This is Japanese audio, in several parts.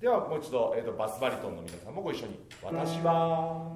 ではもう一度、バスバリトンの皆さんもご一緒に。私は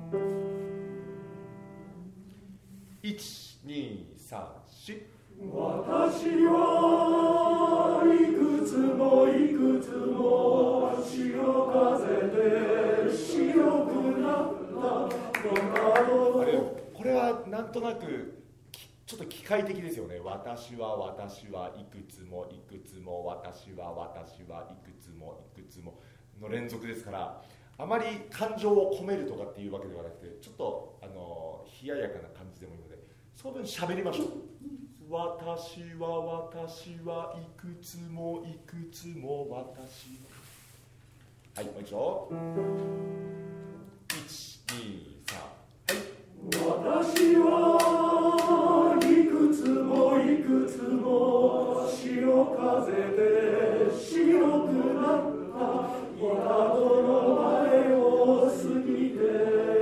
123 私はいくつもいくつも潮風で白くなったこれはなんとなくちょっと機械的ですよね。私はいくつもいくつも私はいくつもいくつもの連続ですから、あまり感情を込めるとかっていうわけではなくて、ちょっと冷ややかな感じでもいいので、その分喋りましょう。私はいくつもいくつも私。はい、もう一度。1、2、3。はい。 私はいくつもいくつも潮風で白くなった宿の前を過ぎて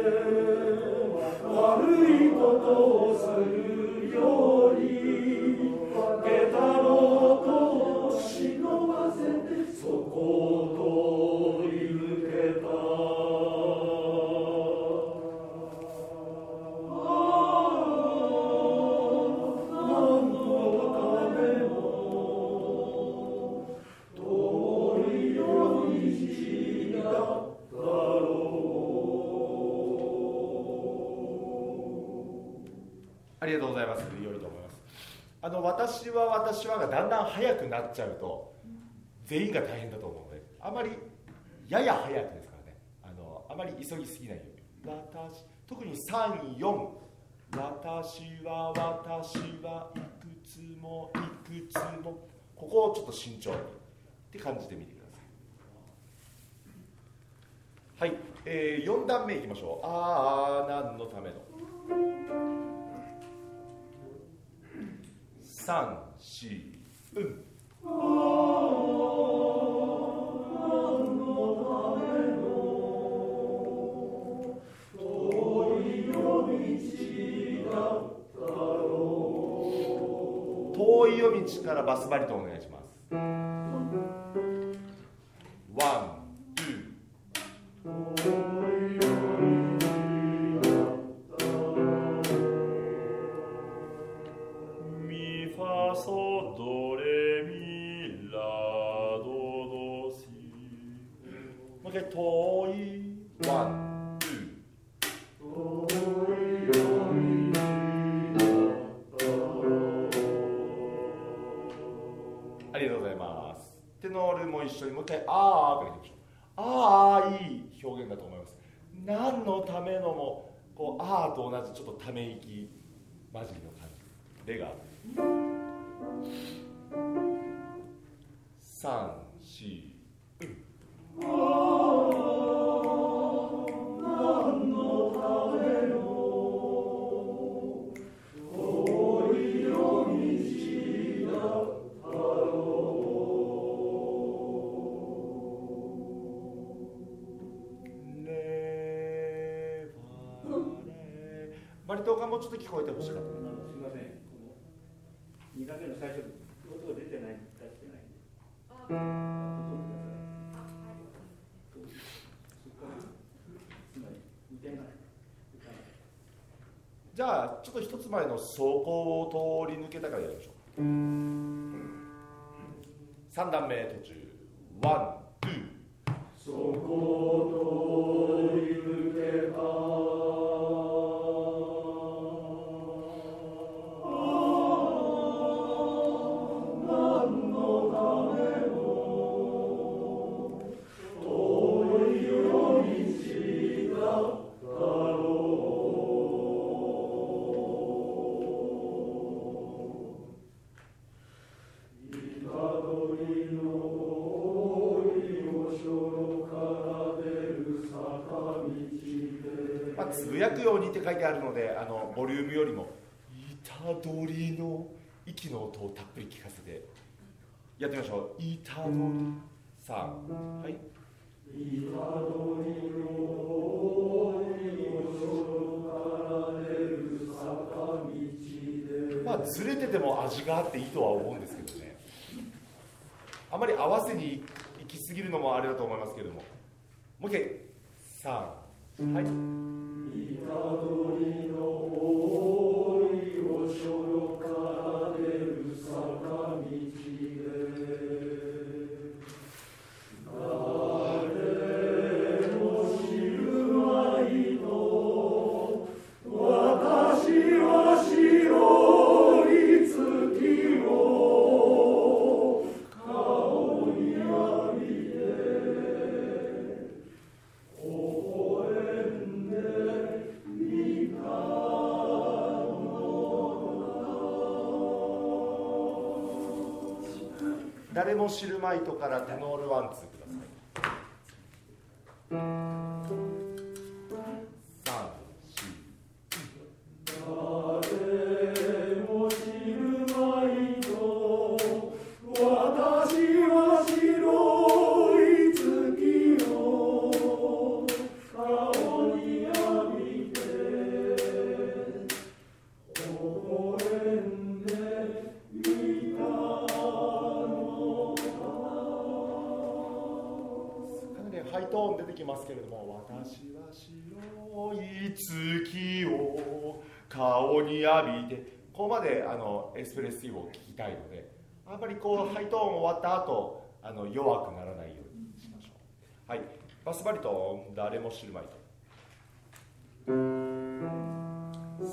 悪いことをするより下駄の音を忍ばせてそこを通り抜けた。 ありがとうございます。良いと思います。私はがだんだん速くなっちゃうと全員が大変だと思うので、あまりやや速くですからね、あまり急ぎすぎないように。特に3、4、私はいくつもいくつも、ここをちょっと慎重にって感じで見てください。はい、4段目いきましょう。何のための3、4、遠い夜道からバスバリトンお願いします。ワン、ツー。ミファソドレミラドドシ。もう一回遠い。ワン、ツー。ありがとうございます。テノールも一緒にもう一回からいきましょう。いい表現だと思います。何のためのもこうと同じちょっとため息混じりの感じ。レが3、4、 何のための遠い夜道だったろう。レバレ。バリトンがもうちょっと聞こえてほしかった。 すみません。2段目の最初音が出てないんで。 じゃあちょっと一つ前のそこを通り抜けたからやりましょう。3段目途中。ワン、ツー。 そこを通り抜けた。 つぶやくようにって書いてあるので、ボリュームよりも虎杖の息の音をたっぷり聞かせてやってみましょう。虎杖さん、はい。 虎杖のずれてても味があっていいとは思うんですけどね。あまり合わせにいっきすぎるのもあれだと思いますけれども、もう一回3、はい。 虎杖の大いを所領から出る坂道で誰も知るまいと私は白い月を顔に浴びて微笑んでみた誰も知るまいとからテノールワンツーください。 誰も知るまいと私は白い月を顔に浴びて微笑んでみたのかなりハイトーン出てきますけれども、私は白い月を顔に浴びて、ここまでエスプレッシブを聞きたいので、あんまりこうハイトーン終わった後弱くならないようにしましょう。はい、バスバリトン誰も知るまいと。3、4、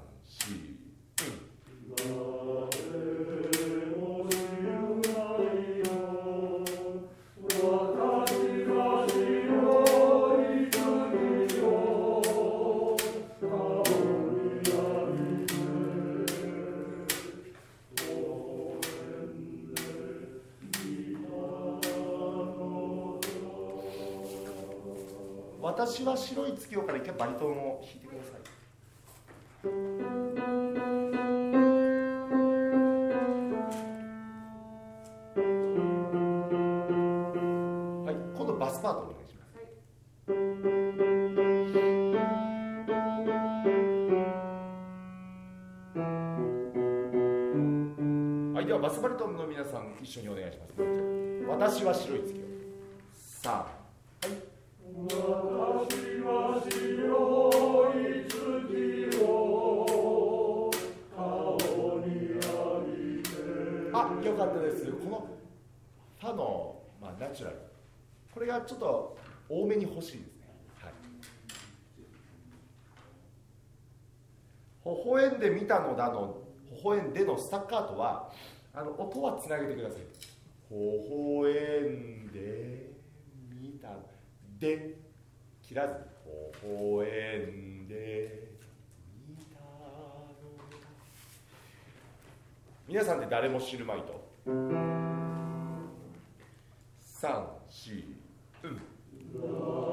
誰も知るまいと私は白い月を顔に浴びて微笑んでみたの私は白い月をから一回バリトンを弾いてください。はい、今度バスパートお願いします。はい、ではバスバリトンの皆さん一緒にお願いします。私は白い月を。さあ、 私は白い月を顔に浴びてあ、よかったです。このファの、ナチュラル、これがちょっと多めに欲しいですね。はい、微笑んでみたのだの微笑んでのスタッカートは音はつなげてください。微笑んでみたで切らずに微笑んでみたのだ。皆さんで誰も知るまいと。3、4、 誰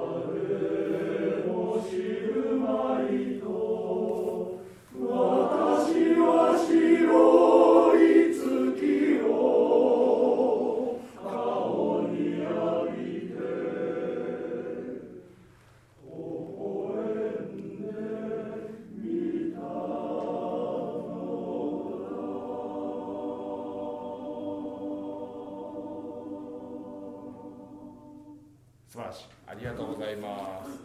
も知るまいと私は白い月を顔に浴びて微笑んでみた素晴らしい。ありがとうございます。